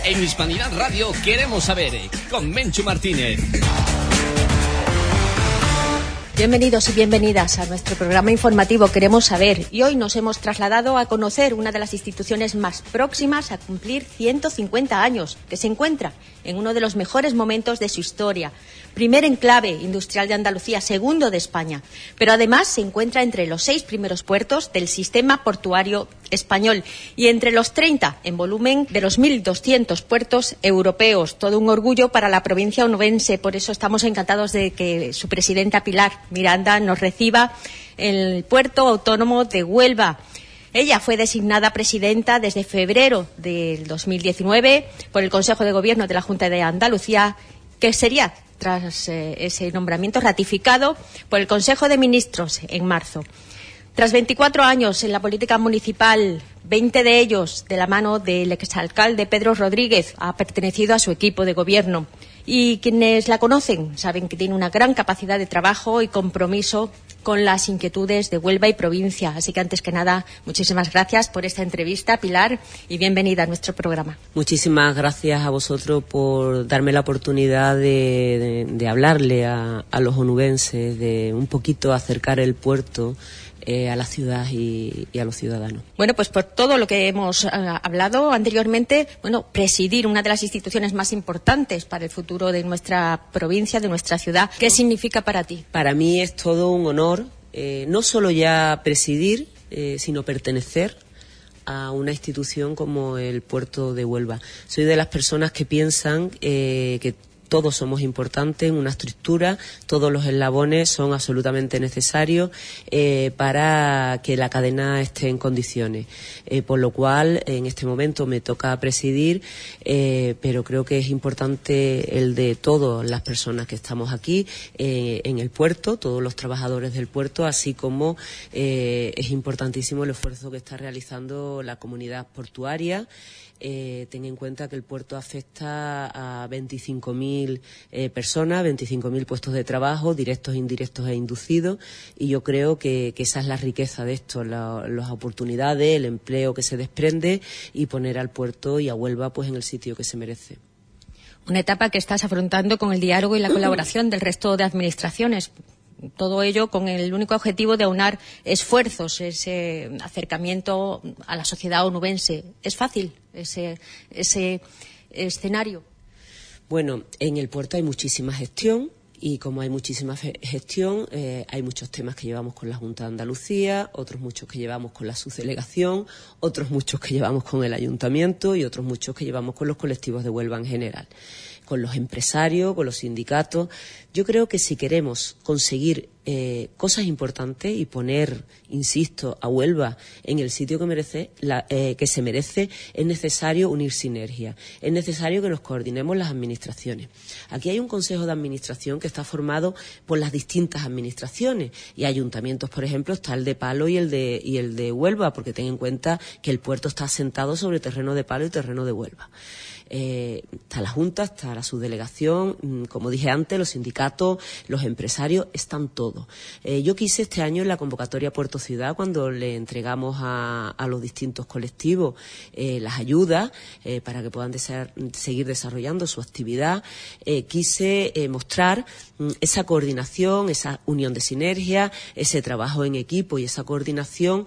En Hispanidad Radio queremos saber, con Menchu Martínez. Bienvenidos y bienvenidas a nuestro programa informativo Queremos Saber, y hoy nos hemos trasladado a conocer una de las instituciones más próximas a cumplir 150 años, que se encuentra en uno de los mejores momentos de su historia. Primer enclave industrial de Andalucía, segundo de España, pero además se encuentra entre los 6 primeros puertos del sistema portuario español y entre los 30 en volumen de los 1.200 puertos europeos. Todo un orgullo para la provincia onubense. Por eso estamos encantados de que su presidenta Pilar Miranda nos reciba en el puerto autónomo de Huelva. Ella fue designada presidenta desde febrero del 2019 por el Consejo de Gobierno de la Junta de Andalucía, que sería tras ese nombramiento ratificado por el Consejo de Ministros en marzo. Tras 24 años en la política municipal, 20 de ellos de la mano del exalcalde Pedro Rodríguez, ha pertenecido a su equipo de gobierno. Y quienes la conocen saben que tiene una gran capacidad de trabajo y compromiso con las inquietudes de Huelva y provincia. Así que, antes que nada, muchísimas gracias por esta entrevista, Pilar, y bienvenida a nuestro programa. Muchísimas gracias a vosotros por darme la oportunidad de hablarle a los onubenses, de un poquito acercar el puerto a la ciudad y a los ciudadanos. Bueno, pues por todo lo que hemos hablado anteriormente, presidir una de las instituciones más importantes para el futuro de nuestra provincia, de nuestra ciudad, ¿qué significa para ti? Para mí es todo un honor, no solo ya presidir, sino pertenecer a una institución como el puerto de Huelva. Soy de las personas que piensan que todos somos importantes en una estructura, todos los eslabones son absolutamente necesarios para que la cadena esté en condiciones. Por lo cual, en este momento me toca presidir, pero creo que es importante el de todas las personas que estamos aquí en el puerto, todos los trabajadores del puerto, así como es importantísimo el esfuerzo que está realizando la comunidad portuaria. Ten en cuenta que el puerto afecta a 25.000 personas, 25.000 puestos de trabajo, directos, indirectos e inducidos, y yo creo que esa es la riqueza de esto, las oportunidades, el empleo que se desprende, y poner al puerto y a Huelva pues en el sitio que se merece. Una etapa que estás afrontando con el diálogo y la colaboración del resto de administraciones. Todo ello con el único objetivo de aunar esfuerzos, ese acercamiento a la sociedad onubense. ¿Es fácil ese escenario? Bueno, en el puerto hay muchísima gestión, y como hay muchísima gestión, hay muchos temas que llevamos con la Junta de Andalucía, otros muchos que llevamos con la subdelegación, otros muchos que llevamos con el Ayuntamiento y otros muchos que llevamos con los colectivos de Huelva en general, con los empresarios, con los sindicatos. Yo creo que si queremos conseguir cosas importantes y poner, insisto, a Huelva en el sitio que se merece, es necesario unir sinergias, es necesario que nos coordinemos las administraciones. Aquí hay un consejo de administración que está formado por las distintas administraciones, y ayuntamientos, por ejemplo, está el de Palo y el de Huelva, porque ten en cuenta que el puerto está asentado sobre terreno de Palo y terreno de Huelva. Está la Junta, está la subdelegación, como dije antes, los sindicatos, los empresarios, están todos. Yo quise este año en la convocatoria Puerto Ciudad, cuando le entregamos a los distintos colectivos las ayudas para que puedan seguir desarrollando su actividad, quise mostrar esa coordinación, esa unión de sinergia, ese trabajo en equipo y esa coordinación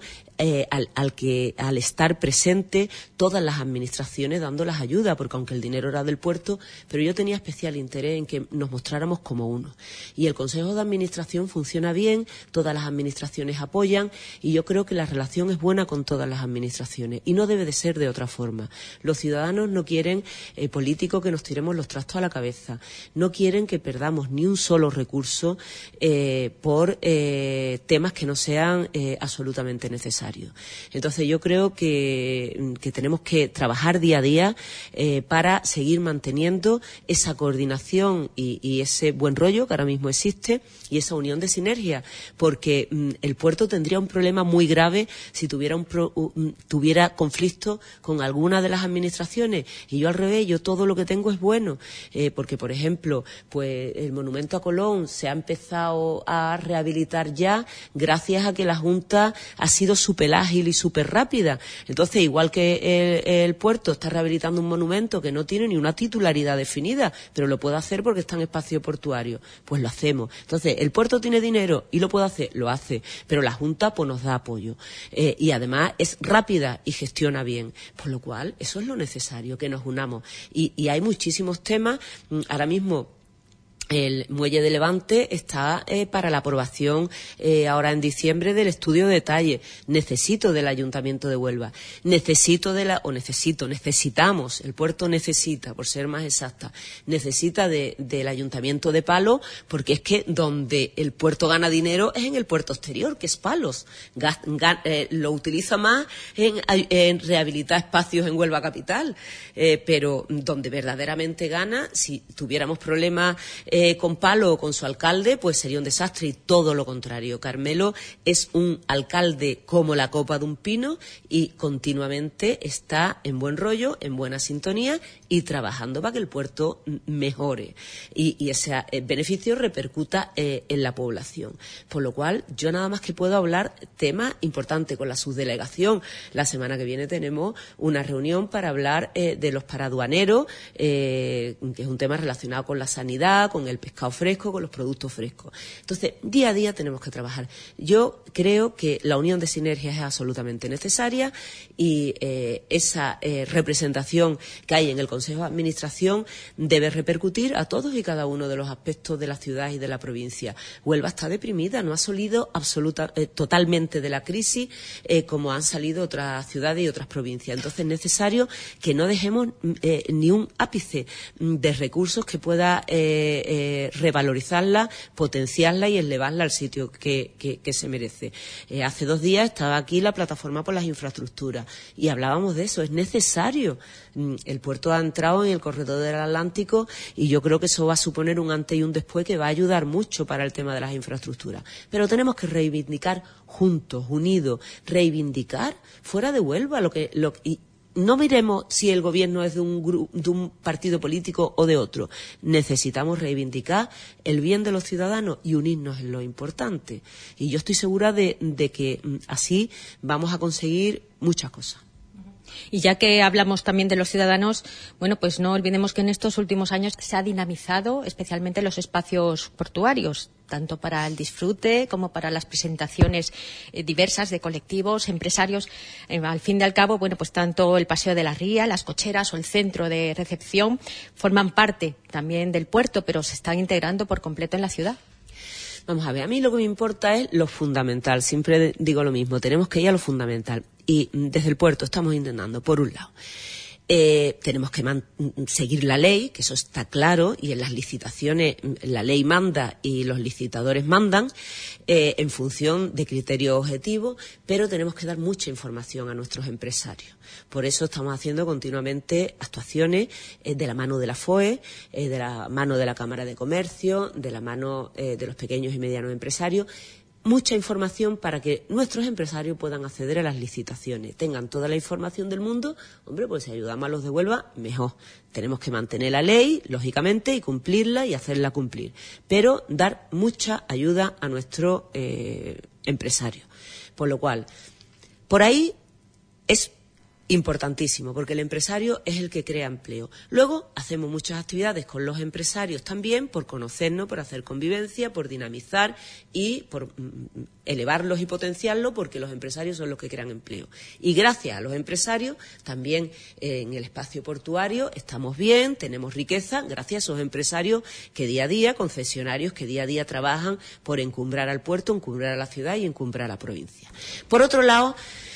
al estar presente todas las administraciones dando las ayudas, porque aunque el dinero era del puerto, pero yo tenía especial interés en que nos mostráramos como uno. Y el Consejo de Administración funciona bien, todas las administraciones apoyan, y yo creo que la relación es buena con todas las administraciones, y no debe de ser de otra forma. Los ciudadanos no quieren políticos que nos tiremos los trastos a la cabeza, no quieren que perdamos ni un solo recurso por temas que no sean absolutamente necesarios. Entonces yo creo que tenemos que trabajar día a día para seguir manteniendo esa coordinación y ese buen rollo que ahora mismo existe, y esa unión de sinergia, porque el puerto tendría un problema muy grave si tuviera conflicto con alguna de las administraciones, y yo al revés, yo todo lo que tengo es bueno, porque por ejemplo, pues el monumento a Colón se ha empezado a rehabilitar ya gracias a que la Junta ha sido súper súper ágil y súper rápida. Entonces, igual que el puerto está rehabilitando un monumento que no tiene ni una titularidad definida, pero lo puede hacer porque está en espacio portuario, pues lo hacemos. Entonces, el puerto tiene dinero y lo puede hacer, lo hace, pero la Junta pues nos da apoyo. Y además es rápida y gestiona bien. Por lo cual, eso es lo necesario, que nos unamos. Y hay muchísimos temas. Ahora mismo, el muelle de Levante está para la aprobación ahora en diciembre del estudio de detalle. Necesito del Ayuntamiento de Huelva. Necesitamos, el puerto necesita, por ser más exacta, necesita del Ayuntamiento de Palos, porque es que donde el puerto gana dinero es en el puerto exterior, que es Palos. Lo utiliza más en rehabilitar espacios en Huelva capital. Pero donde verdaderamente gana, si tuviéramos problemas con Palo o con su alcalde, pues sería un desastre, y todo lo contrario. Carmelo es un alcalde como la copa de un pino y continuamente está en buen rollo, en buena sintonía y trabajando para que el puerto mejore y ese beneficio repercuta en la población. Por lo cual, yo nada más que puedo hablar temas importantes con la subdelegación. La semana que viene tenemos una reunión para hablar de los paraduaneros, que es un tema relacionado con la sanidad, con el pescado fresco, con los productos frescos. Entonces, día a día tenemos que trabajar. Yo creo que la unión de sinergias es absolutamente necesaria y esa representación que hay en el Consejo de Administración debe repercutir a todos y cada uno de los aspectos de la ciudad y de la provincia. Huelva está deprimida, no ha salido totalmente de la crisis como han salido otras ciudades y otras provincias. Entonces, es necesario que no dejemos ni un ápice de recursos que pueda revalorizarla, potenciarla y elevarla al sitio que se merece. Hace 2 días estaba aquí la Plataforma por las Infraestructuras y hablábamos de eso. Es necesario. El puerto ha entrado en el corredor del Atlántico y yo creo que eso va a suponer un antes y un después que va a ayudar mucho para el tema de las infraestructuras. Pero tenemos que reivindicar juntos, unidos, reivindicar fuera de Huelva y no miremos si el gobierno es de un partido político o de otro. Necesitamos reivindicar el bien de los ciudadanos y unirnos en lo importante. Y yo estoy segura de que así vamos a conseguir muchas cosas. Y ya que hablamos también de los ciudadanos, bueno, pues no olvidemos que en estos últimos años se ha dinamizado especialmente los espacios portuarios, tanto para el disfrute como para las presentaciones diversas de colectivos, empresarios. Al fin y al cabo, bueno, pues tanto el Paseo de la Ría, las cocheras o el centro de recepción forman parte también del puerto, pero se están integrando por completo en la ciudad. Vamos a ver, a mí lo que me importa es lo fundamental. Siempre digo lo mismo, tenemos que ir a lo fundamental. Y desde el puerto estamos intentando, por un lado, tenemos que seguir la ley, que eso está claro, y en las licitaciones la ley manda y los licitadores mandan en función de criterios objetivos, pero tenemos que dar mucha información a nuestros empresarios. Por eso estamos haciendo continuamente actuaciones de la mano de la FOE, de la mano de la Cámara de Comercio, de la mano de los pequeños y medianos empresarios. Mucha información para que nuestros empresarios puedan acceder a las licitaciones, tengan toda la información del mundo. Hombre, pues si ayudamos a los de Huelva, mejor. Tenemos que mantener la ley, lógicamente, y cumplirla y hacerla cumplir. Pero dar mucha ayuda a nuestros empresarios. Por lo cual, por ahí es importantísimo, porque el empresario es el que crea empleo. Luego hacemos muchas actividades con los empresarios también, por conocernos, por hacer convivencia, por dinamizar y por elevarlos y potenciarlos, porque los empresarios son los que crean empleo. Y gracias a los empresarios, también en el espacio portuario estamos bien, tenemos riqueza, gracias a esos empresarios que día a día, concesionarios que día a día trabajan por encumbrar al puerto, encumbrar a la ciudad y encumbrar a la provincia. Por otro lado,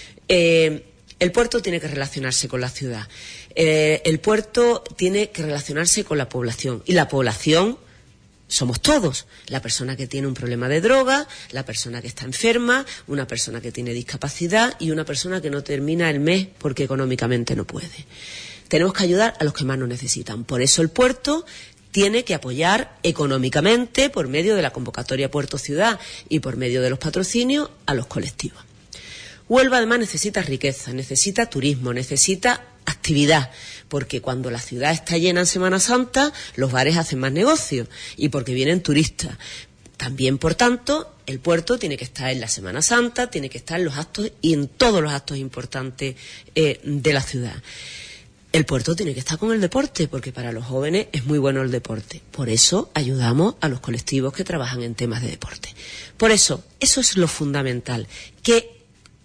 el puerto tiene que relacionarse con la ciudad. El puerto tiene que relacionarse con la población. Y la población somos todos. La persona que tiene un problema de droga, la persona que está enferma, una persona que tiene discapacidad y una persona que no termina el mes porque económicamente no puede. Tenemos que ayudar a los que más nos necesitan. Por eso el puerto tiene que apoyar económicamente, por medio de la convocatoria Puerto Ciudad y por medio de los patrocinios, a los colectivos. Huelva además necesita riqueza, necesita turismo, necesita actividad, porque cuando la ciudad está llena en Semana Santa, los bares hacen más negocio y porque vienen turistas. También, por tanto, el puerto tiene que estar en la Semana Santa, tiene que estar en los actos y en todos los actos importantes de la ciudad. El puerto tiene que estar con el deporte, porque para los jóvenes es muy bueno el deporte. Por eso ayudamos a los colectivos que trabajan en temas de deporte. Por eso es lo fundamental, que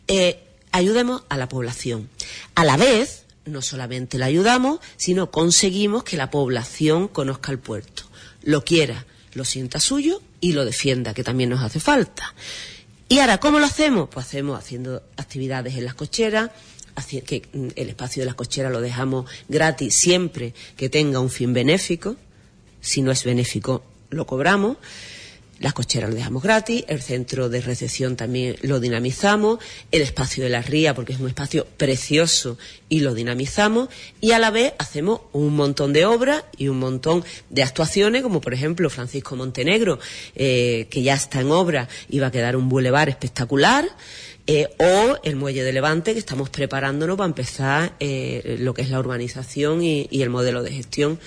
ayudemos a la población. A la vez, no solamente la ayudamos, sino conseguimos que la población conozca el puerto, lo quiera, lo sienta suyo y lo defienda, que también nos hace falta. Y ahora, ¿cómo lo hacemos? Pues hacemos haciendo actividades en las cocheras, que el espacio de las cocheras lo dejamos gratis siempre que tenga un fin benéfico. Si no es benéfico, lo cobramos. Las cocheras lo dejamos gratis, el centro de recepción también lo dinamizamos, el espacio de la ría, porque es un espacio precioso, y lo dinamizamos, y a la vez hacemos un montón de obras y un montón de actuaciones, como por ejemplo Francisco Montenegro, que ya está en obra y va a quedar un bulevar espectacular, o el Muelle de Levante, que estamos preparándonos para empezar lo que es la urbanización y el modelo de gestión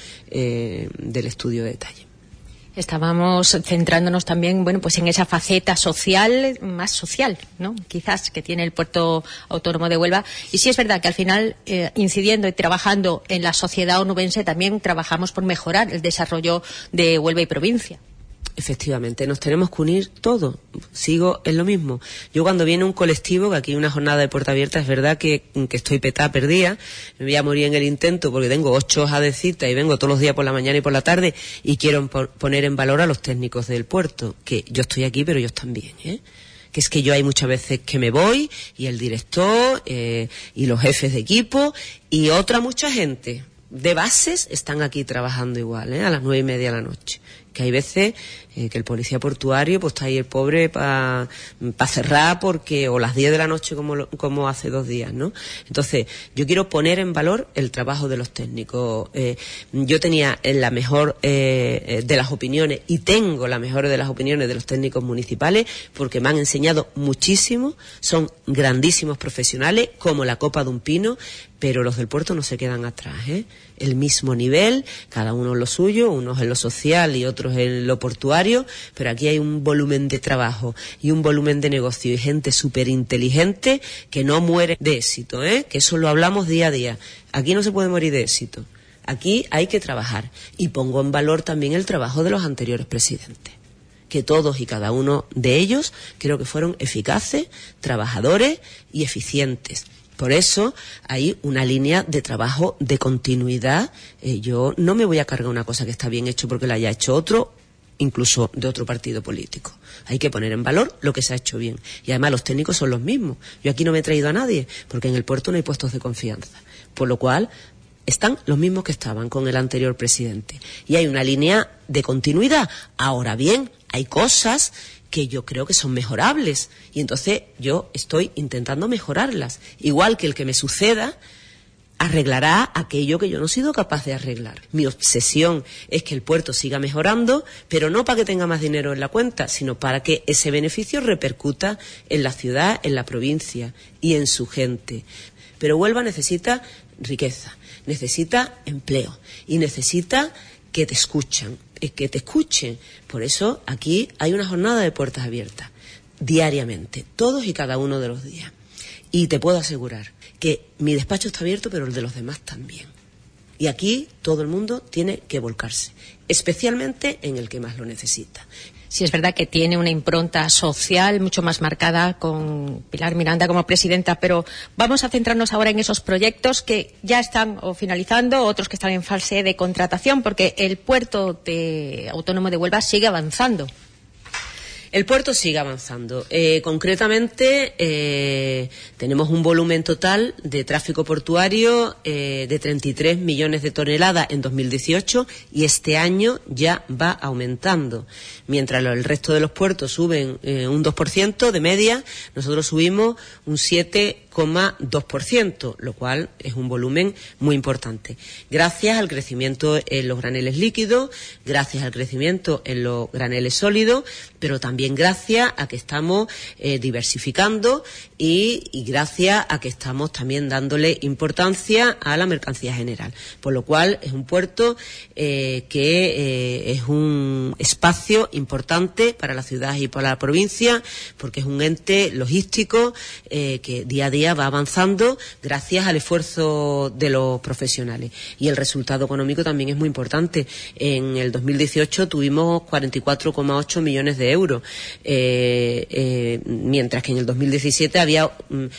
del estudio de detalle. Estábamos centrándonos también, bueno, pues en esa faceta social, más social, ¿no? Quizás que tiene el Puerto Autónomo de Huelva. Y sí es verdad que al final, incidiendo y trabajando en la sociedad onubense, también trabajamos por mejorar el desarrollo de Huelva y provincia. Efectivamente, nos tenemos que unir todos. Sigo en lo mismo. Yo cuando viene un colectivo, que aquí hay una jornada de puerta abierta, es verdad que estoy perdida, me voy a morir en el intento porque tengo 8 hojas de cita y vengo todos los días por la mañana y por la tarde y quiero poner en valor a los técnicos del puerto, que yo estoy aquí pero ellos también, que es que yo hay muchas veces que me voy y el director y los jefes de equipo y otra mucha gente de bases están aquí trabajando igual, a las 9:30 de la noche. Que hay veces que el policía portuario pues está ahí el pobre para cerrar porque o las 10 de la noche como hace 2 días, ¿no? Entonces yo quiero poner en valor el trabajo de los técnicos. Yo tenía la mejor de las opiniones y tengo la mejor de las opiniones de los técnicos municipales porque me han enseñado muchísimo, son grandísimos profesionales como la copa de un pino, pero los del puerto no se quedan atrás, el mismo nivel, cada uno en lo suyo, unos en lo social y otros en lo portuario, pero aquí hay un volumen de trabajo y un volumen de negocio y gente súper inteligente que no muere de éxito, que eso lo hablamos día a día. Aquí no se puede morir de éxito, aquí hay que trabajar y pongo en valor también el trabajo de los anteriores presidentes, que todos y cada uno de ellos creo que fueron eficaces, trabajadores y eficientes. Por eso hay una línea de trabajo de continuidad. Yo no me voy a cargar una cosa que está bien hecho porque la haya hecho otro, incluso de otro partido político. Hay que poner en valor lo que se ha hecho bien. Y además los técnicos son los mismos. Yo aquí no me he traído a nadie porque en el puerto no hay puestos de confianza. Por lo cual están los mismos que estaban con el anterior presidente. Y hay una línea de continuidad. Ahora bien, hay cosas que yo creo que son mejorables y entonces yo estoy intentando mejorarlas. Igual que el que me suceda arreglará aquello que yo no he sido capaz de arreglar. Mi obsesión es que el puerto siga mejorando, pero no para que tenga más dinero en la cuenta, sino para que ese beneficio repercuta en la ciudad, en la provincia y en su gente. Pero Huelva necesita riqueza, necesita empleo y necesita que te escuchen. Por eso aquí hay una jornada de puertas abiertas, diariamente, todos y cada uno de los días. Y te puedo asegurar que mi despacho está abierto, pero el de los demás también. Y aquí todo el mundo tiene que volcarse, especialmente en el que más lo necesita. Sí, es verdad que tiene una impronta social mucho más marcada con Pilar Miranda como presidenta, pero vamos a centrarnos ahora en esos proyectos que ya están finalizando, otros que están en fase de contratación, porque el puerto autónomo de Huelva sigue avanzando. El puerto sigue avanzando. Concretamente, tenemos un volumen total de tráfico portuario de 33 millones de toneladas en 2018 y este año ya va aumentando. Mientras el resto de los puertos suben un 2% de media, nosotros subimos un 7 9,2%, lo cual es un volumen muy importante. Gracias al crecimiento en los graneles líquidos, gracias al crecimiento en los graneles sólidos, pero también gracias a que estamos diversificando y gracias a que estamos también dándole importancia a la mercancía general. Por lo cual es un puerto que es un espacio importante para la ciudad y para la provincia, porque es un ente logístico que día a día va avanzando gracias al esfuerzo de los profesionales. Y el resultado económico también es muy importante. En el 2018 tuvimos 44,8 millones de euros, mientras que en el 2017 había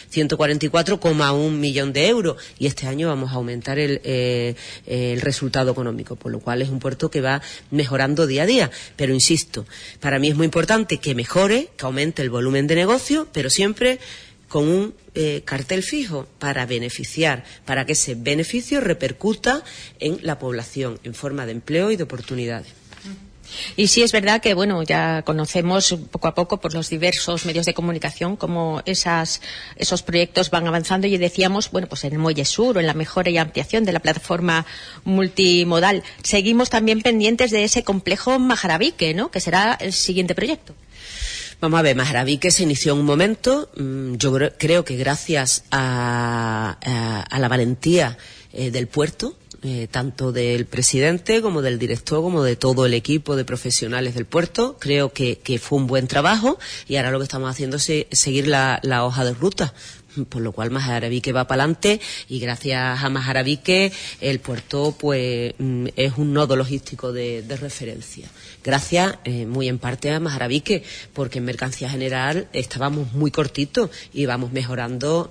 144,1 millón de euros, y este año vamos a aumentar el resultado económico, por lo cual es un puerto que va mejorando día a día. Pero insisto, para mí es muy importante que mejore, que aumente el volumen de negocio, pero siempre con un cartel fijo para beneficiar, para que ese beneficio repercuta en la población en forma de empleo y de oportunidades. Y sí es verdad que, bueno, ya conocemos poco a poco por los diversos medios de comunicación cómo esos proyectos van avanzando, y decíamos, bueno, pues en el Muelle Sur o en la mejora y ampliación de la plataforma multimodal. Seguimos también pendientes de ese complejo Majaravique, ¿no?, que será el siguiente proyecto. Vamos a ver, Majaravique se inició en un momento, yo creo que gracias a la valentía del puerto, tanto del presidente como del director, como de todo el equipo de profesionales del puerto. Creo que fue un buen trabajo, y ahora lo que estamos haciendo es seguir la hoja de ruta. Por lo cual Majaravique va para adelante, y gracias a Majaravique el puerto pues es un nodo logístico de referencia. Gracias muy en parte a Majaravique, porque en mercancía general estábamos muy cortitos y vamos mejorando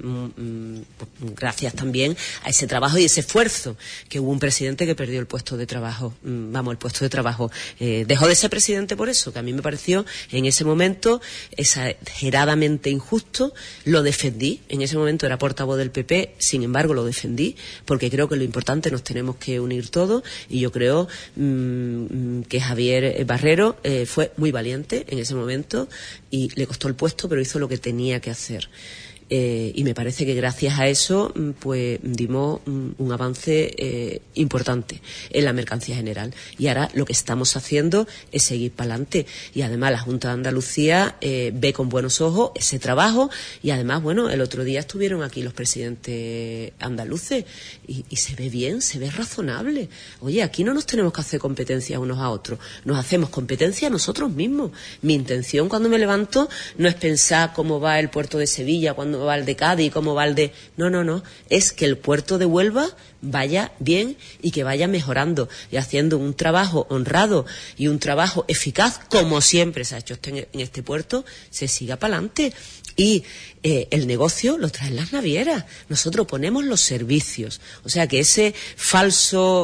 gracias también a ese trabajo y ese esfuerzo, que hubo un presidente que perdió el puesto de trabajo. El puesto de trabajo dejó de ser presidente por eso, que a mí me pareció en ese momento exageradamente injusto. Lo defendí. En ese momento era portavoz del PP, sin embargo lo defendí, porque creo que lo importante nos tenemos que unir todos, y yo creo que Javier Barrero fue muy valiente en ese momento, y le costó el puesto, pero hizo lo que tenía que hacer. Y me parece que gracias a eso pues dimos un avance importante en la mercancía general, y ahora lo que estamos haciendo es seguir para adelante, y además la Junta de Andalucía ve con buenos ojos ese trabajo, y además, bueno, el otro día estuvieron aquí los presidentes andaluces y se ve bien, se ve razonable. Oye, aquí no nos tenemos que hacer competencia unos a otros, nos hacemos competencia a nosotros mismos. Mi intención cuando me levanto no es pensar cómo va el puerto de Sevilla, cuando va el de Cádiz, cómo va el de... No, es que el puerto de Huelva vaya bien y que vaya mejorando y haciendo un trabajo honrado y un trabajo eficaz, como siempre se ha hecho en este puerto, se siga para adelante. Y el negocio lo traen las navieras, nosotros ponemos los servicios. O sea que ese falso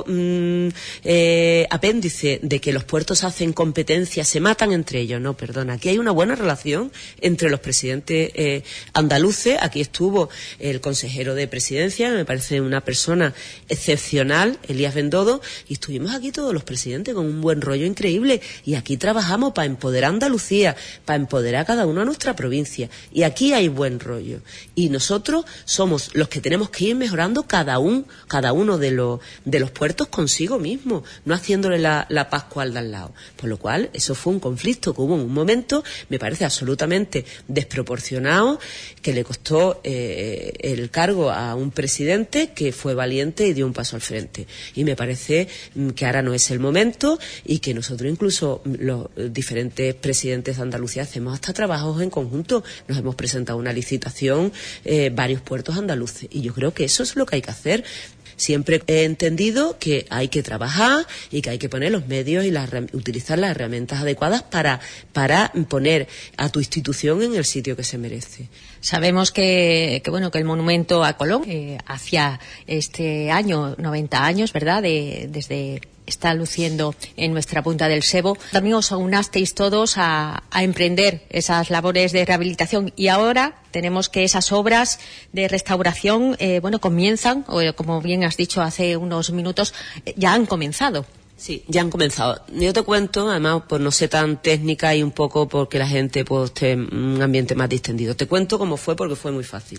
apéndice de que los puertos hacen competencia, se matan entre ellos, no, perdona, aquí hay una buena relación entre los presidentes andaluces. Aquí estuvo el consejero de presidencia, que me parece una persona excepcional, Elías Bendodo, y estuvimos aquí todos los presidentes con un buen rollo increíble, y aquí trabajamos para empoderar a Andalucía, para empoderar a cada uno a nuestra provincia, y aquí hay buen rollo, y nosotros somos los que tenemos que ir mejorando cada uno de los puertos consigo mismo, no haciéndole la Pascua al de al lado. Por lo cual eso fue un conflicto que hubo en un momento, me parece absolutamente desproporcionado, que le costó el cargo a un presidente que fue valiente y dio un paso al frente, y me parece que ahora no es el momento, y que nosotros incluso los diferentes presidentes de Andalucía hacemos hasta trabajos en conjunto. Nos hemos presentado una licitación varios puertos andaluces, y yo creo que eso es lo que hay que hacer. Siempre he entendido que hay que trabajar y que hay que poner los medios y utilizar las herramientas adecuadas para poner a tu institución en el sitio que se merece. Sabemos que el monumento a Colón hacia este año 90 años, ¿verdad?, desde está luciendo en nuestra punta del Sebo. También os aunasteis todos a emprender esas labores de rehabilitación, y ahora tenemos que esas obras de restauración comienzan, o como bien has dicho hace unos minutos, ya han comenzado. Sí, ya han comenzado. Yo te cuento, además, por no ser tan técnica y un poco porque la gente pues esté en un ambiente más distendido. Te cuento cómo fue porque fue muy fácil.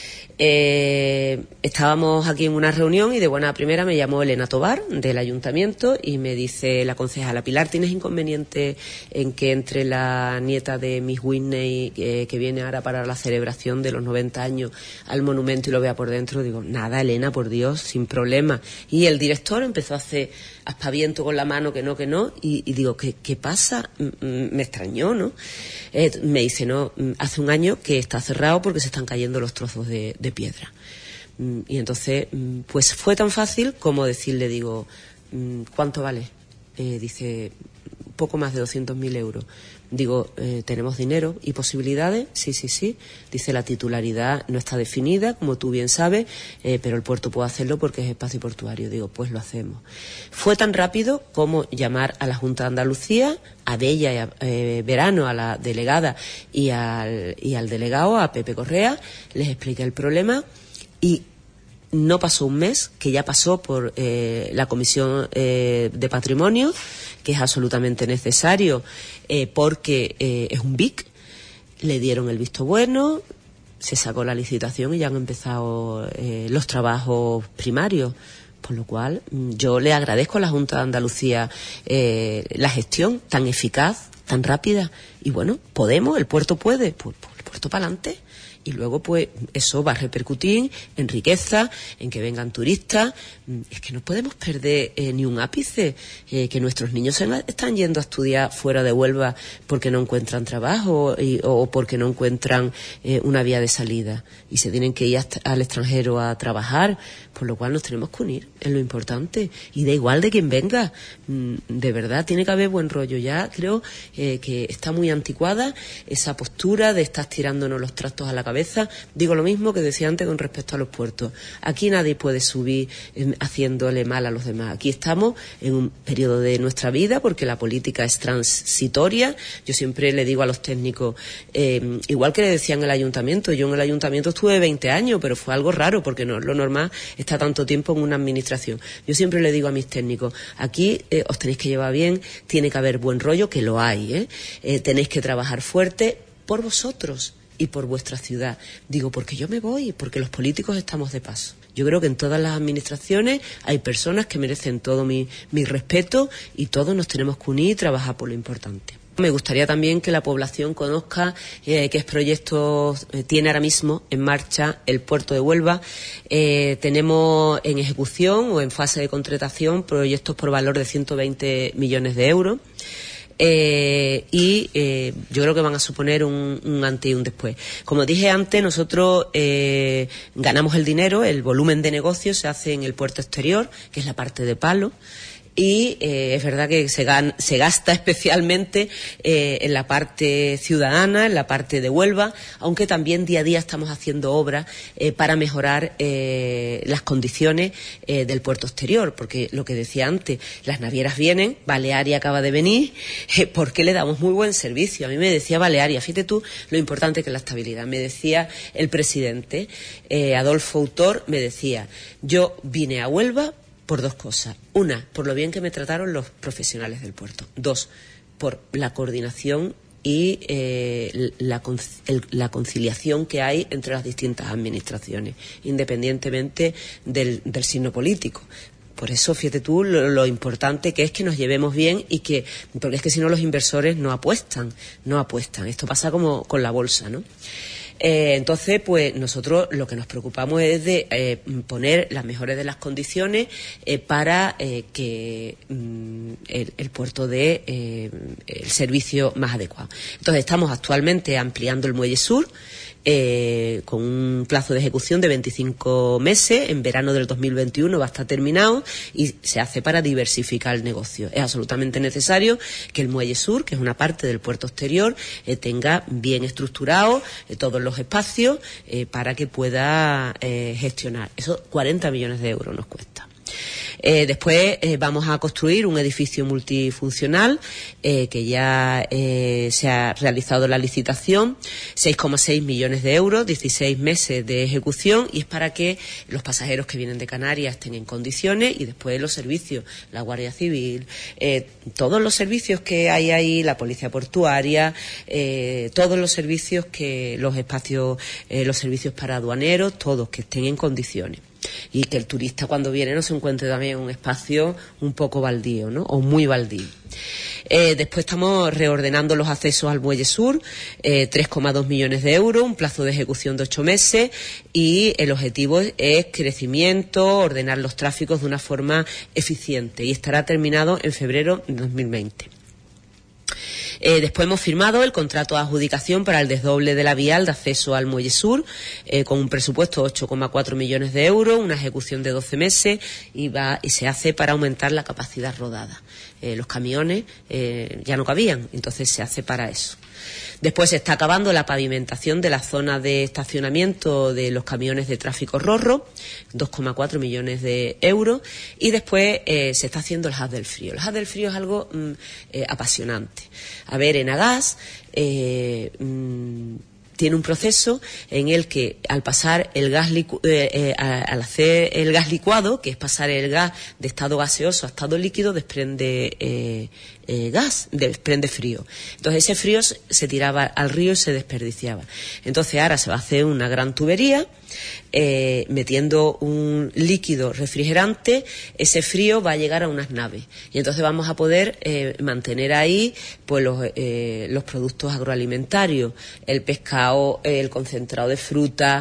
Estábamos aquí en una reunión y de buena primera me llamó Elena Tobar del ayuntamiento y me dice la concejala: Pilar, ¿tienes inconveniente en que entre la nieta de Miss Whitney que viene ahora para la celebración de los 90 años al monumento y lo vea por dentro? Digo, nada, Elena, por Dios, sin problema. Y el director empezó a hacer aspaviento con la mano, que no, y digo, ¿qué pasa? Me extrañó, ¿no? Me dice, no, hace un año que está cerrado porque se están cayendo los trozos de piedra. Y entonces, pues fue tan fácil como decirle, digo, ¿cuánto vale? Dice, poco más de 200.000 euros. Digo, ¿tenemos dinero y posibilidades? Sí. Dice, la titularidad no está definida, como tú bien sabes, pero el puerto puede hacerlo porque es espacio portuario. Digo, pues lo hacemos. Fue tan rápido como llamar a la Junta de Andalucía, a Bella y a Verano, a la delegada y al delegado, a Pepe Correa, les expliqué el problema y no pasó un mes que ya pasó por la Comisión de Patrimonio, que es absolutamente necesario porque es un BIC. Le dieron el visto bueno, se sacó la licitación y ya han empezado los trabajos primarios. Por lo cual, yo le agradezco a la Junta de Andalucía la gestión tan eficaz, tan rápida. Y bueno, el puerto puede, pues el puerto para adelante. Y luego, pues, eso va a repercutir en riqueza, en que vengan turistas. Es que no podemos perder ni un ápice. Que nuestros niños están yendo a estudiar fuera de Huelva porque no encuentran trabajo o porque no encuentran una vía de salida. Y se tienen que ir al extranjero a trabajar. Por lo cual nos tenemos que unir, es lo importante. Y da igual de quién venga. De verdad, tiene que haber buen rollo. Ya creo que está muy anticuada esa postura de estar tirándonos los trastos a la cabeza. Digo lo mismo que decía antes con respecto a los puertos. Aquí nadie puede subir haciéndole mal a los demás. Aquí estamos en un periodo de nuestra vida porque la política es transitoria. Yo siempre le digo a los técnicos, igual que le decían en el ayuntamiento, yo en el ayuntamiento estuve 20 años, pero fue algo raro porque no es lo normal estar tanto tiempo en una administración. Yo siempre le digo a mis técnicos, aquí os tenéis que llevar bien, tiene que haber buen rollo, que lo hay, tenéis que trabajar fuerte por vosotros y por vuestra ciudad. Digo, porque yo me voy, porque los políticos estamos de paso. Yo creo que en todas las administraciones hay personas que merecen todo mi respeto y todos nos tenemos que unir y trabajar por lo importante. Me gustaría también que la población conozca qué proyectos tiene ahora mismo en marcha el puerto de Huelva. Tenemos en ejecución o en fase de contratación proyectos por valor de 120 millones de euros. Yo creo que van a suponer un antes y un después. Como dije antes, nosotros ganamos el dinero, el volumen de negocio se hace en el puerto exterior, que es la parte de palo. Y es verdad que se gasta especialmente en la parte ciudadana, en la parte de Huelva, aunque también día a día estamos haciendo obras para mejorar las condiciones del puerto exterior, porque lo que decía antes, las navieras vienen, Balearia acaba de venir, porque le damos muy buen servicio. A mí me decía Balearia, fíjate tú lo importante que es la estabilidad. Me decía el presidente, Adolfo Autor, me decía, yo vine a Huelva por dos cosas. Una, por lo bien que me trataron los profesionales del puerto. Dos, por la coordinación y la conciliación que hay entre las distintas administraciones, independientemente del signo político. Por eso, fíjate tú, lo importante que es que nos llevemos bien porque es que si no los inversores no apuestan. Esto pasa como con la bolsa, ¿no? Entonces, pues nosotros lo que nos preocupamos es de poner las mejores de las condiciones para que el puerto dé el servicio más adecuado. Entonces, estamos actualmente ampliando el muelle sur con un plazo de ejecución de 25 meses. En verano del 2021 va a estar terminado y se hace para diversificar el negocio. Es absolutamente necesario que el muelle sur, que es una parte del puerto exterior, tenga bien estructurado todos los espacios para que pueda gestionar. Eso 40 millones de euros nos cuesta. Después vamos a construir un edificio multifuncional que ya se ha realizado la licitación, 6,6 millones de euros, 16 meses de ejecución, y es para que los pasajeros que vienen de Canarias estén en condiciones, y después los servicios, la Guardia Civil, todos los servicios que hay ahí, la Policía Portuaria, todos los servicios los espacios, los servicios para aduaneros, todos que estén en condiciones. Y que el turista cuando viene no se encuentre también en un espacio un poco baldío, ¿no? O muy baldío. Después estamos reordenando los accesos al Muelle Sur, 3,2 millones de euros, un plazo de ejecución de 8 meses, y el objetivo es crecimiento, ordenar los tráficos de una forma eficiente, y estará terminado en febrero de 2020. Después hemos firmado el contrato de adjudicación para el desdoble de la vial de acceso al Muelle Sur, con un presupuesto de 8,4 millones de euros, una ejecución de 12 meses, y se hace para aumentar la capacidad rodada. Los camiones ya no cabían, entonces se hace para eso. Después se está acabando la pavimentación de la zona de estacionamiento de los camiones de tráfico Rorro, 2,4 millones de euros, y después se está haciendo el hub del frío. El hub del frío es algo apasionante. A ver, Enagas tiene un proceso en el que al pasar el gas al hacer el gas licuado, que es pasar el gas de estado gaseoso a estado líquido, desprende desprende frío. Entonces ese frío se tiraba al río y se desperdiciaba. Entonces ahora se va a hacer una gran tubería metiendo un líquido refrigerante. Ese frío va a llegar a unas naves y entonces vamos a poder mantener ahí pues los productos agroalimentarios, el pescado, el concentrado de fruta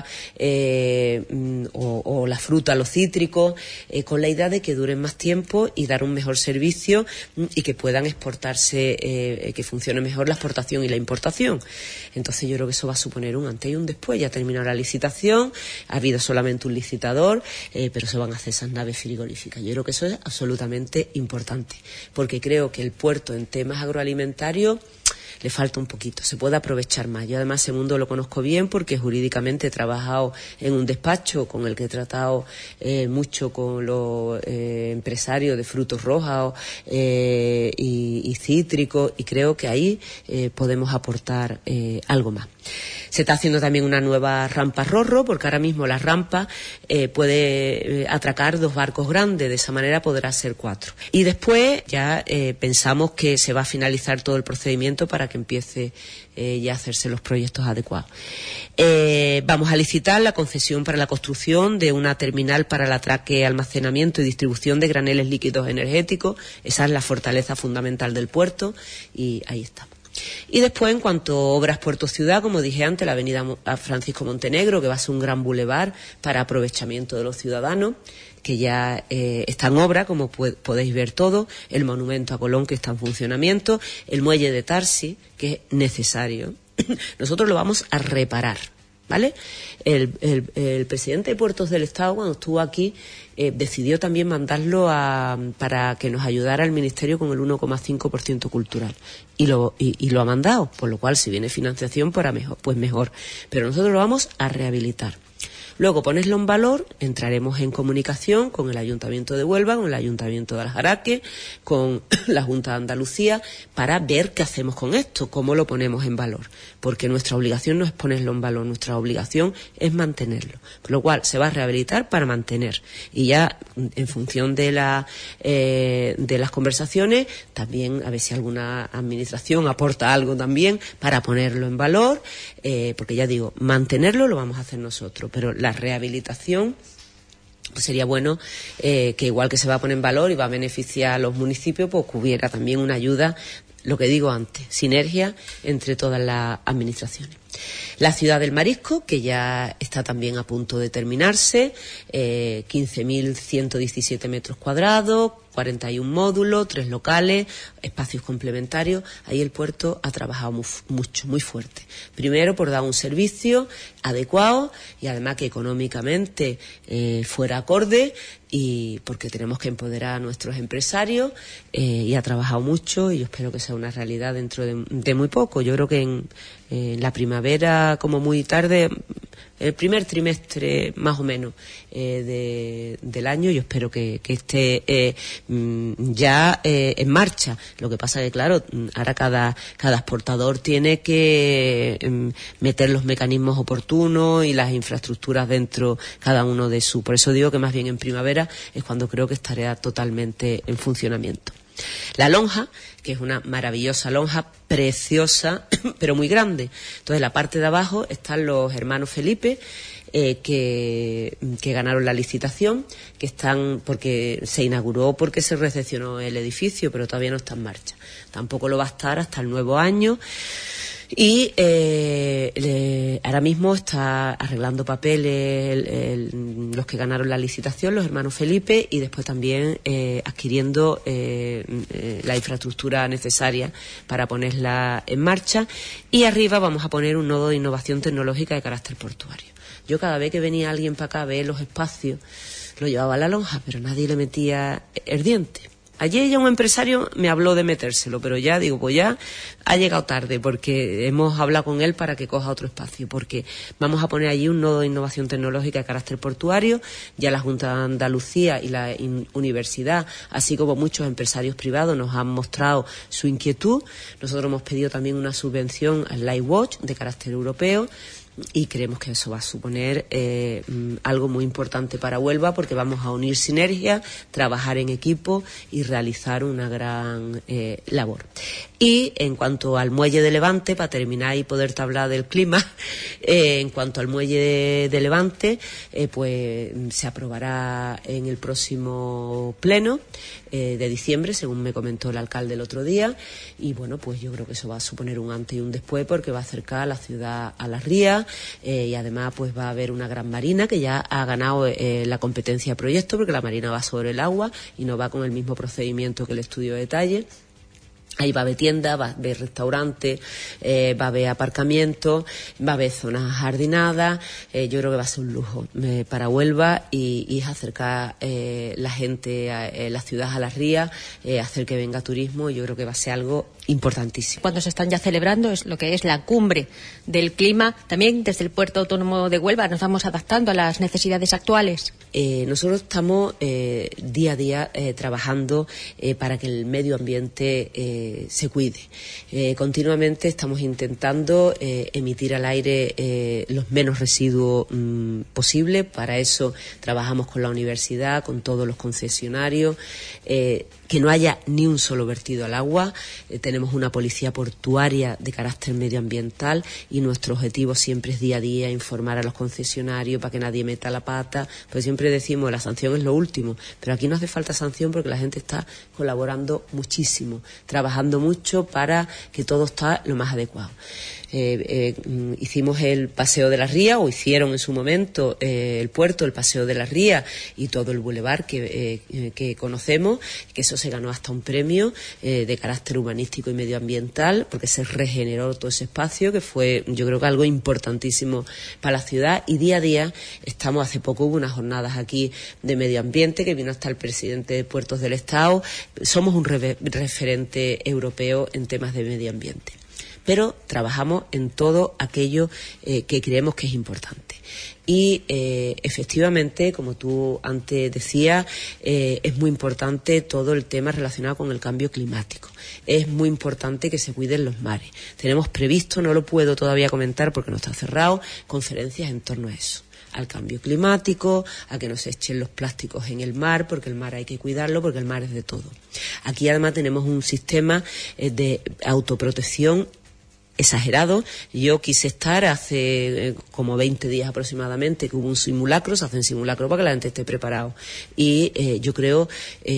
o la fruta, los cítricos, con la idea de que duren más tiempo y dar un mejor servicio y que puedan exportarse, que funcione mejor la exportación y la importación. Entonces yo creo que eso va a suponer un antes y un después. Ya ha terminado la licitación, ha habido solamente un licitador, pero se van a hacer esas naves frigoríficas. Yo creo que eso es absolutamente importante, porque creo que el puerto en temas agroalimentarios le falta un poquito, se puede aprovechar más. Yo además ese mundo lo conozco bien porque jurídicamente he trabajado en un despacho con el que he tratado mucho con los empresarios de frutos rojos y cítricos, y creo que ahí podemos aportar algo más. Se está haciendo también una nueva rampa Rorro, porque ahora mismo la rampa puede atracar 2 barcos grandes, de esa manera podrá ser 4. Y después ya pensamos que se va a finalizar todo el procedimiento para que empiece ya a hacerse los proyectos adecuados. Vamos a licitar la concesión para la construcción de una terminal para el atraque, almacenamiento y distribución de graneles líquidos energéticos. Esa es la fortaleza fundamental del puerto y ahí estamos. Y después, en cuanto a obras Puerto Ciudad, como dije antes, la avenida Francisco Montenegro, que va a ser un gran bulevar para aprovechamiento de los ciudadanos, que ya está en obra, como podéis ver todo, el monumento a Colón, que está en funcionamiento, el muelle de Tarsi, que es necesario. Nosotros lo vamos a reparar, ¿vale? El presidente de Puertos del Estado, cuando estuvo aquí, decidió también mandarlo para que nos ayudara el Ministerio con el 1,5% cultural. Y lo ha mandado, por lo cual si viene financiación pues mejor. Pero nosotros lo vamos a rehabilitar. Luego, ponerlo en valor, entraremos en comunicación con el Ayuntamiento de Huelva, con el Ayuntamiento de Aljaraque, con la Junta de Andalucía, para ver qué hacemos con esto, cómo lo ponemos en valor. Porque nuestra obligación no es ponerlo en valor, nuestra obligación es mantenerlo. Con lo cual, se va a rehabilitar para mantener. Y ya, en función de las conversaciones, también a ver si alguna administración aporta algo también para ponerlo en valor, porque ya digo, mantenerlo lo vamos a hacer nosotros, pero la rehabilitación pues sería bueno que igual que se va a poner en valor y va a beneficiar a los municipios, pues que hubiera también una ayuda, lo que digo antes, sinergia entre todas las administraciones. La ciudad del Marisco, que ya está también a punto de terminarse, 15.117 metros cuadrados, 41 módulos, 3 locales, espacios complementarios. Ahí el puerto ha trabajado mucho, muy fuerte. Primero por dar un servicio adecuado y además que económicamente fuera acorde, y porque tenemos que empoderar a nuestros empresarios, y ha trabajado mucho, y yo espero que sea una realidad dentro de muy poco. Yo creo que en la primavera, como muy tarde, el primer trimestre más o menos del año. Yo espero que esté ya en marcha. Lo que pasa que, claro, ahora cada exportador tiene que meter los mecanismos oportunos y las infraestructuras dentro cada uno de su. Por eso digo que más bien en primavera es cuando creo que estará totalmente en funcionamiento. La lonja, que es una maravillosa lonja, preciosa, pero muy grande. Entonces, en la parte de abajo están los hermanos Felipe, que ganaron la licitación, que están, porque se inauguró porque se recepcionó el edificio, pero todavía no está en marcha. Tampoco lo va a estar hasta el nuevo año. Y ahora mismo está arreglando papeles los que ganaron la licitación, los hermanos Felipe, y después también adquiriendo la infraestructura necesaria para ponerla en marcha. Y arriba vamos a poner un nodo de innovación tecnológica de carácter portuario. Yo cada vez que venía alguien para acá a ver los espacios, lo llevaba a la lonja, pero nadie le metía el diente. Ayer ya un empresario me habló de metérselo, pero ya digo, pues ya ha llegado tarde, porque hemos hablado con él para que coja otro espacio, porque vamos a poner allí un nodo de innovación tecnológica de carácter portuario. Ya la Junta de Andalucía y la universidad, así como muchos empresarios privados, nos han mostrado su inquietud. Nosotros hemos pedido también una subvención al LifeWatch de carácter europeo, y creemos que eso va a suponer algo muy importante para Huelva, porque vamos a unir sinergias, trabajar en equipo y realizar una gran labor. Y en cuanto al muelle de Levante, para terminar y poder hablar del clima, en cuanto al muelle de Levante, pues se aprobará en el próximo pleno de diciembre, según me comentó el alcalde el otro día, y bueno, pues yo creo que eso va a suponer un antes y un después, porque va a acercar a la ciudad a las rías, y además pues va a haber una gran marina que ya ha ganado la competencia de proyecto, porque la marina va sobre el agua y no va con el mismo procedimiento que el estudio de detalle. Ahí va a haber tiendas, va a haber restaurantes, va a haber aparcamientos, va a haber zonas jardinadas. Yo creo que va a ser un lujo para Huelva, y es acercar la gente, la ciudad a las rías, hacer que venga turismo. Yo creo que va a ser algo importantísimo. Cuando se están ya celebrando es lo que es la cumbre del clima, también desde el Puerto Autónomo de Huelva nos vamos adaptando a las necesidades actuales. Nosotros estamos día a día trabajando para que el medio ambiente se cuide. Continuamente estamos intentando emitir al aire los menos residuos posible. Para eso trabajamos con la universidad, con todos los concesionarios, que no haya ni un solo vertido al agua. Tenemos una policía portuaria de carácter medioambiental, y nuestro objetivo siempre es día a día informar a los concesionarios para que nadie meta la pata. Pues siempre decimos, la sanción es lo último, pero aquí no hace falta sanción, porque la gente está colaborando muchísimo, trabajando mucho para que todo está lo más adecuado. Hicimos el Paseo de la Ría, o hicieron en su momento el puerto, el Paseo de la Ría y todo el bulevar que conocemos, que eso se ganó hasta un premio de carácter humanístico y medioambiental, porque se regeneró todo ese espacio, que fue, yo creo que algo importantísimo para la ciudad. Y día a día estamos, hace poco hubo unas jornadas aquí de medio ambiente, que vino hasta el presidente de Puertos del Estado. Somos un referente europeo en temas de medio ambiente, pero trabajamos en todo aquello que creemos que es importante. Y efectivamente, como tú antes decías, es muy importante todo el tema relacionado con el cambio climático. Es muy importante que se cuiden los mares. Tenemos previsto, no lo puedo todavía comentar porque no está cerrado, conferencias en torno a eso, al cambio climático, a que no se echen los plásticos en el mar, porque el mar hay que cuidarlo, porque el mar es de todo. Aquí además tenemos un sistema de autoprotección exagerado. Yo quise estar hace como 20 días aproximadamente, que hubo un simulacro, se hacen simulacros para que la gente esté preparado, y yo creo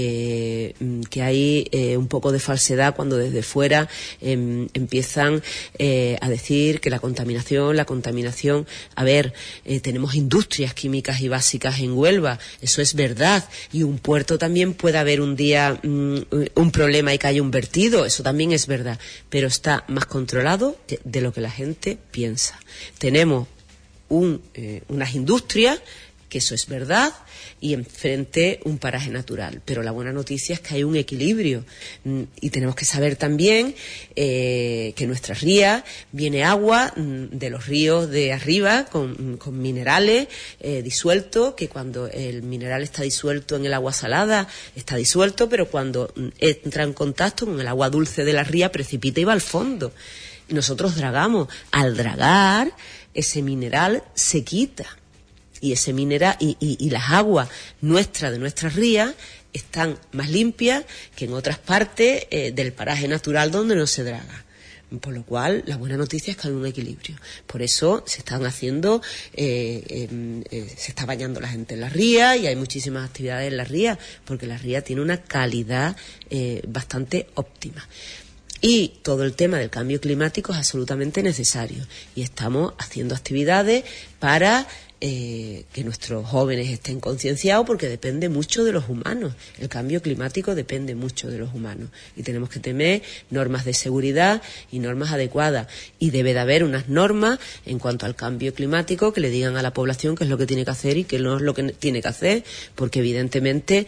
que hay un poco de falsedad cuando desde fuera empiezan a decir que la contaminación, a ver, tenemos industrias químicas y básicas en Huelva, eso es verdad, y un puerto también puede haber un día un problema y que haya un vertido, eso también es verdad, pero está más controlado de lo que la gente piensa. Tenemos unas industrias que eso es verdad, y enfrente un paraje natural. Pero la buena noticia es que hay un equilibrio, y tenemos que saber también que en nuestras rías viene agua de los ríos de arriba con minerales disueltos, que cuando el mineral está disuelto en el agua salada está disuelto, pero cuando entra en contacto con el agua dulce de la ría precipita y va al fondo. Y nosotros dragamos. Al dragar, ese mineral se quita. Y ese mineral y las aguas nuestras de nuestras rías están más limpias que en otras partes del paraje natural donde no se draga. Por lo cual, la buena noticia es que hay un equilibrio. Por eso se están haciendo, se está bañando la gente en la ría, y hay muchísimas actividades en la ría, porque la ría tiene una calidad bastante óptima. Y todo el tema del cambio climático es absolutamente necesario, y estamos haciendo actividades para que nuestros jóvenes estén concienciados, porque depende mucho de los humanos. El cambio climático depende mucho de los humanos, y tenemos que tener normas de seguridad y normas adecuadas, y debe de haber unas normas en cuanto al cambio climático que le digan a la población qué es lo que tiene que hacer y qué no es lo que tiene que hacer, porque evidentemente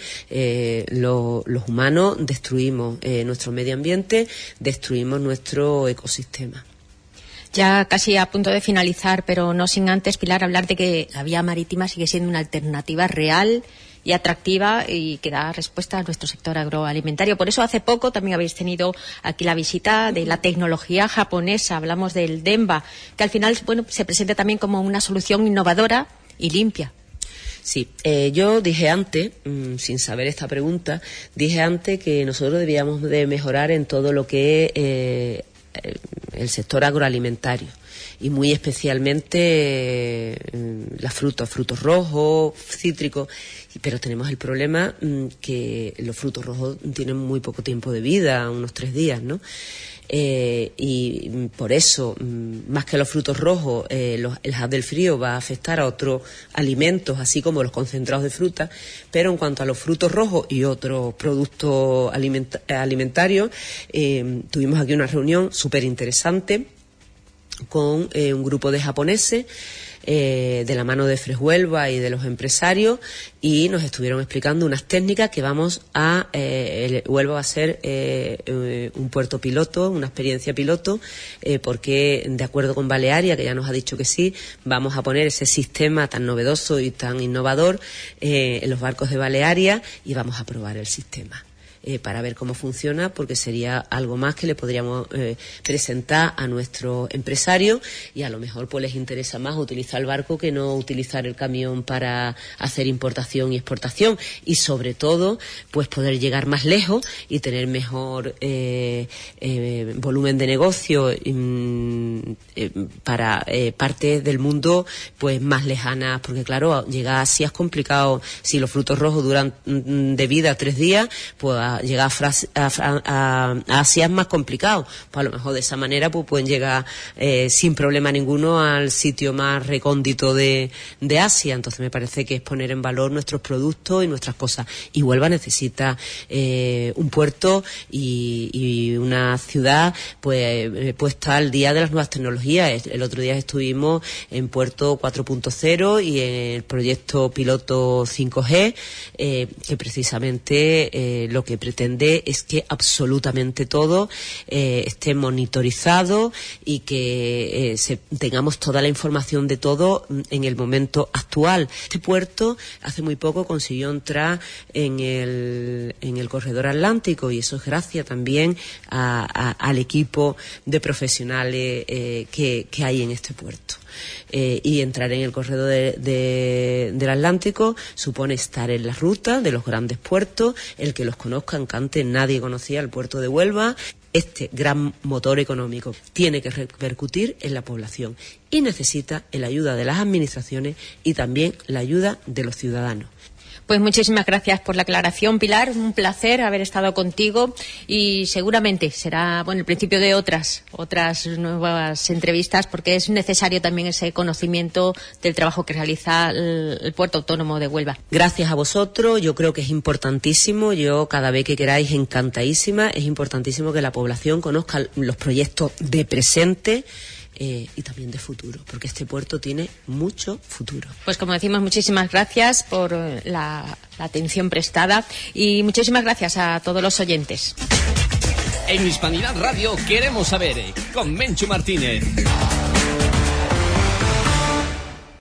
los humanos destruimos nuestro medio ambiente, destruimos nuestro ecosistema. Ya casi a punto de finalizar, pero no sin antes, Pilar, hablar de que la vía marítima sigue siendo una alternativa real y atractiva, y que da respuesta a nuestro sector agroalimentario. Por eso hace poco también habéis tenido aquí la visita de la tecnología japonesa. Hablamos del Denba, que al final, bueno, se presenta también como una solución innovadora y limpia. Sí, yo dije antes, sin saber esta pregunta, dije antes que nosotros debíamos de mejorar en todo lo que es el sector agroalimentario, y muy especialmente frutos rojos, cítricos, pero tenemos el problema que los frutos rojos tienen muy poco tiempo de vida, unos 3 días, ¿no? Y por eso, más que los frutos rojos, el haz del frío va a afectar a otros alimentos, así como los concentrados de fruta. Pero en cuanto a los frutos rojos y otros productos alimentarios, tuvimos aquí una reunión súper interesante con un grupo de japoneses, de la mano de Freshuelva y de los empresarios, y nos estuvieron explicando unas técnicas que Huelva va a ser un puerto piloto, una experiencia piloto, porque de acuerdo con Balearia, que ya nos ha dicho que sí, vamos a poner ese sistema tan novedoso y tan innovador en los barcos de Balearia, y vamos a probar el sistema. Para ver cómo funciona, porque sería algo más que le podríamos presentar a nuestros empresarios, y a lo mejor pues les interesa más utilizar el barco que no utilizar el camión para hacer importación y exportación, y sobre todo pues poder llegar más lejos y tener mejor volumen de negocio para partes del mundo pues más lejanas, porque claro, llegar a Asia es complicado. Si los frutos rojos duran de vida 3 días, pues llegar a Asia es más complicado. Pues a lo mejor de esa manera pues pueden llegar sin problema ninguno al sitio más recóndito de Asia. Entonces me parece que es poner en valor nuestros productos y nuestras cosas. Y Huelva necesita un puerto y una ciudad pues puesta al día de las nuevas tecnologías. El otro día estuvimos en Puerto 4.0 y en el proyecto piloto 5G, que precisamente lo que pretende es que absolutamente todo esté monitorizado, y que tengamos toda la información de todo en el momento actual. Este puerto hace muy poco consiguió entrar en el corredor atlántico, y eso es gracias también al equipo de profesionales que hay en este puerto. Y entrar en el corredor del Atlántico supone estar en la ruta de los grandes puertos. El que los conozcan, que antes nadie conocía el puerto de Huelva. Este gran motor económico tiene que repercutir en la población, y necesita la ayuda de las administraciones y también la ayuda de los ciudadanos. Pues muchísimas gracias por la aclaración, Pilar. Un placer haber estado contigo, y seguramente será el principio de otras nuevas entrevistas, porque es necesario también ese conocimiento del trabajo que realiza el Puerto Autónomo de Huelva. Gracias a vosotros. Yo creo que es importantísimo. Yo cada vez que queráis, encantadísima. Es importantísimo que la población conozca los proyectos de presente, y también de futuro, porque este puerto tiene mucho futuro. Pues como decimos, muchísimas gracias por la atención prestada y muchísimas gracias a todos los oyentes. En Hispanidad Radio queremos saber, con Menchu Martínez.